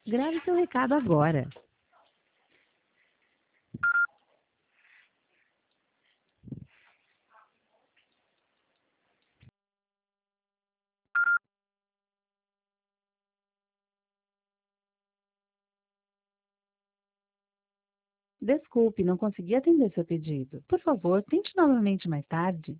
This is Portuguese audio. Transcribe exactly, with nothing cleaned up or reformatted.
Grave seu recado agora. Desculpe, não consegui atender seu pedido. Por favor, tente novamente mais tarde.